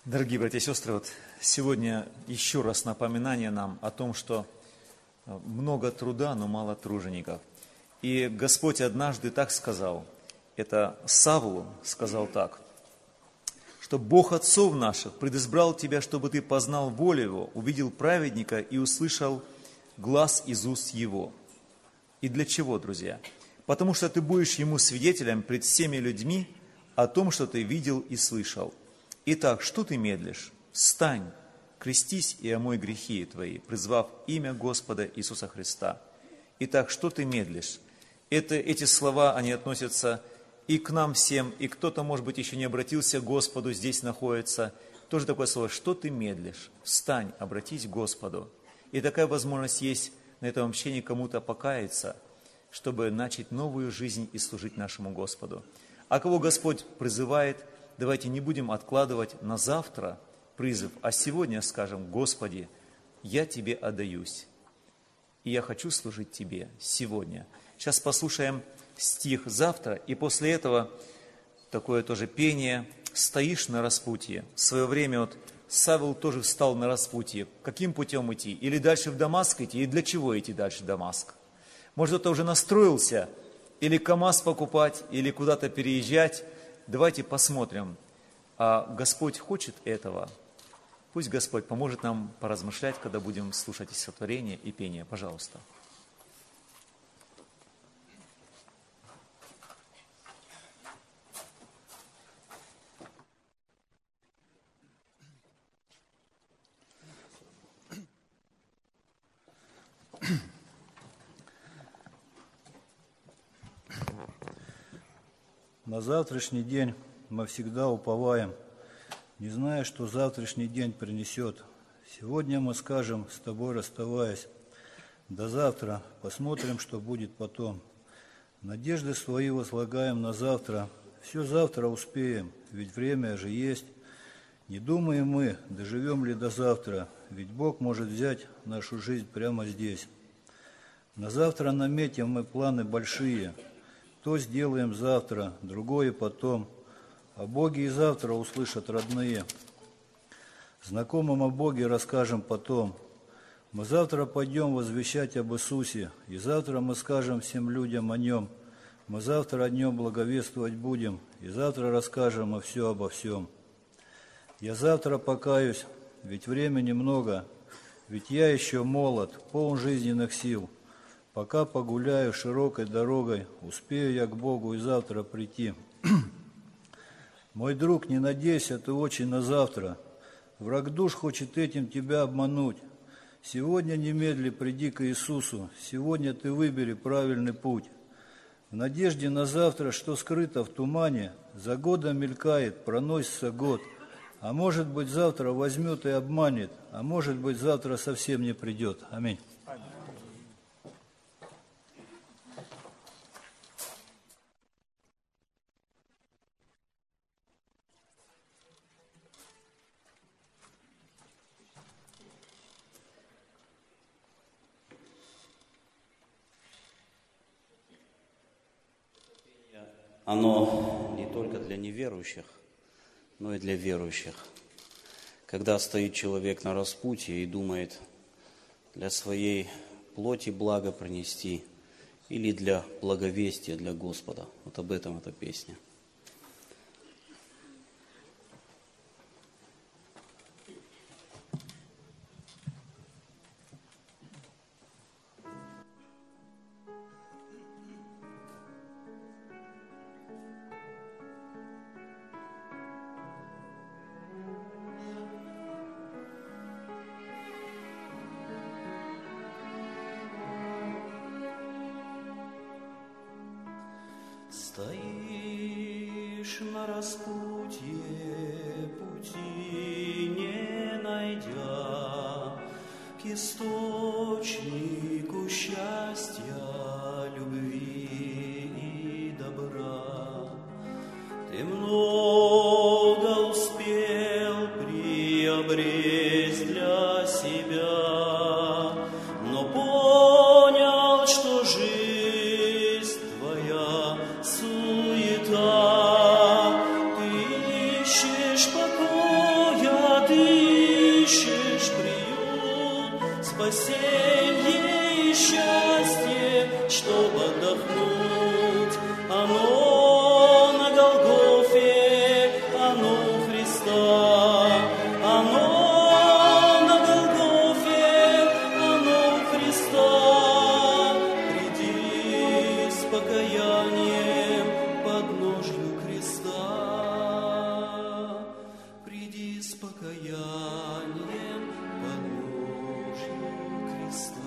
Дорогие братья и сестры, сегодня еще раз напоминание нам о том, что много труда, но мало тружеников. И Господь однажды так сказал, это Савлу сказал так, что Бог отцов наших предизбрал тебя, чтобы ты познал волю Его, увидел праведника и услышал глас из уст Его. И для чего, друзья? Потому что ты будешь Ему свидетелем пред всеми людьми о том, что ты видел и слышал. Итак, что ты медлишь? Встань, крестись и омой грехи твои, призвав имя Господа Иисуса Христа. Итак, что ты медлишь? Эти слова, они относятся и к нам всем, и кто-то, может быть, еще не обратился к Господу, здесь находится. Тоже такое слово, что ты медлишь? Встань, обратись к Господу. И такая возможность есть на этом общении кому-то покаяться, чтобы начать новую жизнь и служить нашему Господу. А кого Господь призывает, давайте не будем откладывать на завтра призыв, а сегодня скажем: Господи, я Тебе отдаюсь, и я хочу служить Тебе сегодня. Сейчас послушаем стих завтра, и после этого такое тоже пение «Стоишь на распутье». В свое время Савл тоже встал на распутье. Каким путем идти? Или дальше в Дамаск идти? И для чего идти дальше в Дамаск? Может, кто-то уже настроился, или КамАЗ покупать, или куда-то переезжать. Давайте посмотрим, а Господь хочет этого. Пусть Господь поможет нам поразмышлять, когда будем слушать стихотворение и пение. Пожалуйста. На завтрашний день мы всегда уповаем, не зная, что завтрашний день принесет. Сегодня мы скажем, с тобой расставаясь: до завтра, посмотрим, что будет потом. Надежды свои возлагаем на завтра, все завтра успеем, ведь время же есть. Не думаем мы, доживем ли до завтра, ведь Бог может взять нашу жизнь прямо здесь. На завтра наметим мы планы большие, то сделаем завтра, другое потом. О Боге и завтра услышат родные. Знакомым о Боге расскажем потом. Мы завтра пойдем возвещать об Иисусе, и завтра мы скажем всем людям о Нем. Мы завтра о Нем благовествовать будем, и завтра расскажем все обо всем. Я завтра покаюсь, ведь времени много, ведь я еще молод, полон жизненных сил. Пока погуляю широкой дорогой, успею я к Богу и завтра прийти. Мой друг, не надейся ты очень на завтра. Враг душ хочет этим тебя обмануть. Сегодня немедли приди к Иисусу, сегодня ты выбери правильный путь. В надежде на завтра, что скрыто в тумане, за годом мелькает, проносится год. А может быть, завтра возьмет и обманет, а может быть, завтра совсем не придет. Аминь. Оно не только для неверующих, но и для верующих. Когда стоит человек на распутье и думает для своей плоти благо принести или для благовестия для Господа. Вот об этом эта песня. Стоишь на распутье, пути не найдя, к источнику счастья, любви и добра. Ты много успел приобресть для себя, но понял, что жизнь твоя суета. Ты ищешь покоя спасение и счастье, чтоб отдохнуть. Оно на Голгофе, оно у Христа, оно на Голгофе, оно у Христа. Приди с покаянием под ножью креста, приди с покаянием под ножью креста.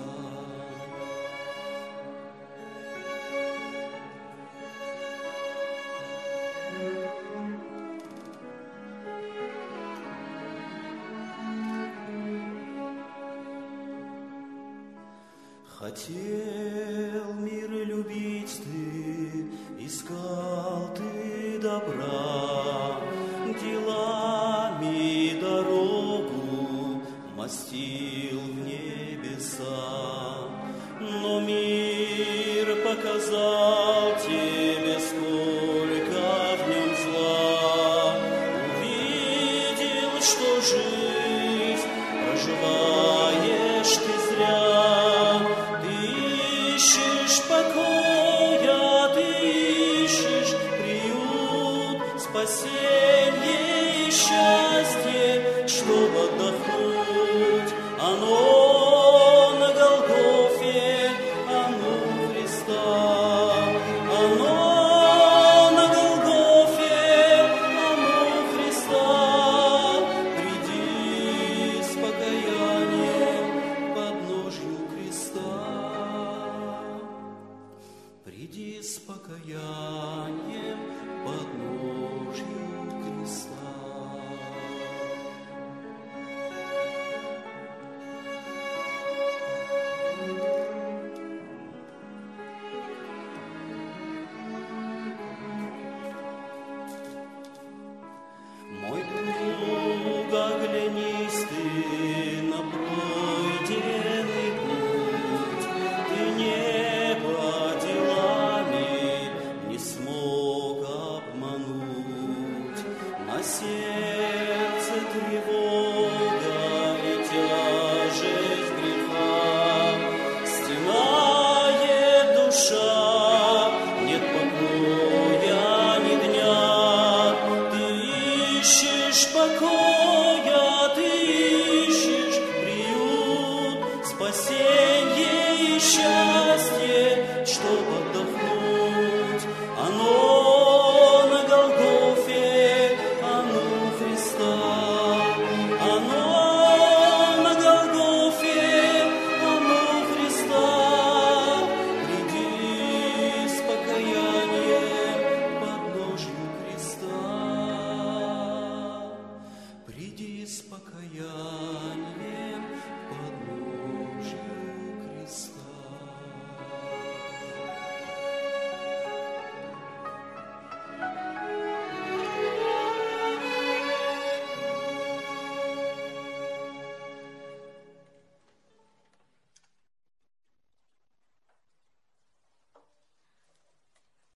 Хотел мир любить ты, искал ты добра, делами дорогу мастил в небеса. Но мир показал тебе, сколько в нем зла. Увидел, что жизнь проживаешь ты зря. Ищешь покоя, ты ищешь приют, спасение и счастье, чтоб отдохнуть. Оно на Голгофе, оно у Христа, оно на Голгофе, оно у Христа. Приди с покаянием под ножью креста. Приди с покаянием под ножью креста. Мой друг, оглянись ты на пройденный путь, ты небо делами не смог обмануть. На сердце тревога и тяжесть греха, стенает душа, нет покоя ни дня. Ты ищешь покой,